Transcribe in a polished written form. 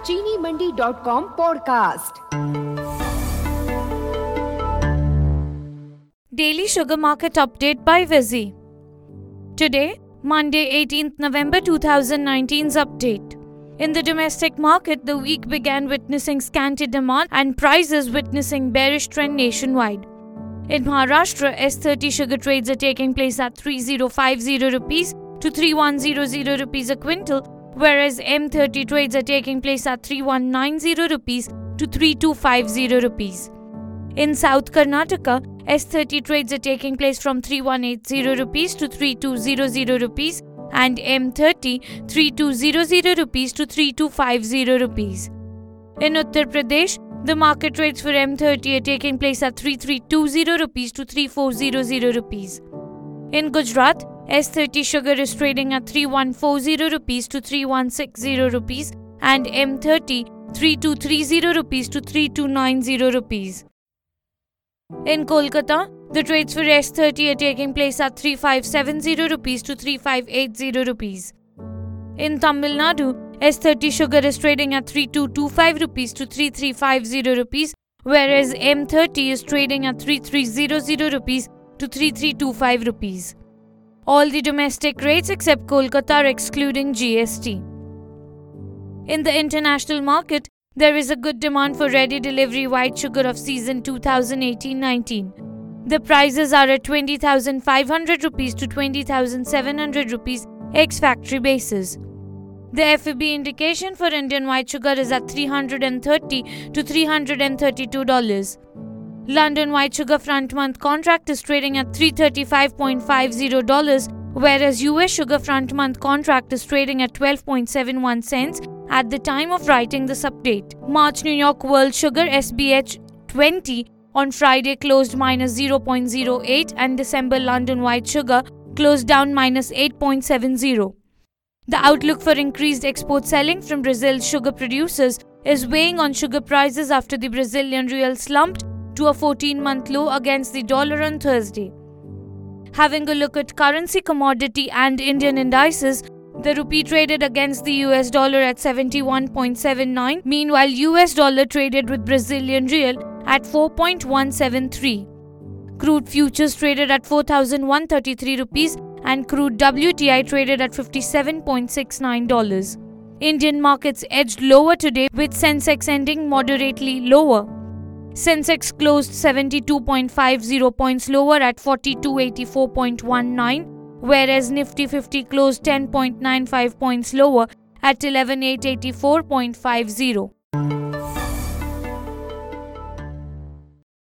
cheenimandi.com podcast. Daily Sugar Market Update by Vizzy. Today, Monday 18th November 2019's update. In the domestic market, the week began witnessing scanty demand and prices witnessing bearish trend nationwide. In Maharashtra, S30 sugar trades are taking place at 3050 rupees to 3100 rupees a quintal, whereas M30 trades are taking place at 3190 rupees to 3250 rupees. In South Karnataka, S30 trades are taking place from 3180 rupees to 3200 rupees and M30 3200 rupees to 3250 rupees. In Uttar Pradesh, the market rates for M30 are taking place at 3320 rupees to 3400 rupees. In Gujarat, S30 sugar is trading at 3140 rupees to 3160 rupees and M30 3230 rupees to 3290 rupees. In Kolkata, the trades for S30 are taking place at 3570 rupees to 3580 rupees. In Tamil Nadu, S30 sugar is trading at 3225 rupees to 3350 rupees, whereas M30 is trading at 3300 rupees to 3325 rupees. All the domestic rates except Kolkata are excluding GST. In the international market, there is a good demand for ready delivery white sugar of season 2018-19. The prices are at 20,500 rupees to 20,700 rupees ex-factory basis. The FEB indication for Indian white sugar is at $330 to $332. London white sugar front month contract is trading at $335.50, whereas US sugar front month contract is trading at 12.71 cents at the time of writing this update. March New York World Sugar SBH 20 on Friday closed minus 0.08 and December London white sugar closed down minus 8.70. The outlook for increased export selling from Brazil's sugar producers is weighing on sugar prices after the Brazilian real slumped to a 14-month low against the dollar on Thursday. Having a look at currency, commodity and Indian indices, the rupee traded against the US dollar at 71.79, meanwhile US dollar traded with Brazilian real at 4.173. Crude futures traded at 4,133 rupees and crude WTI traded at $57.69. Indian markets edged lower today with Sensex ending moderately lower. Sensex closed 72.50 points lower at 4284.19, whereas Nifty 50 closed 10.95 points lower at 11884.50.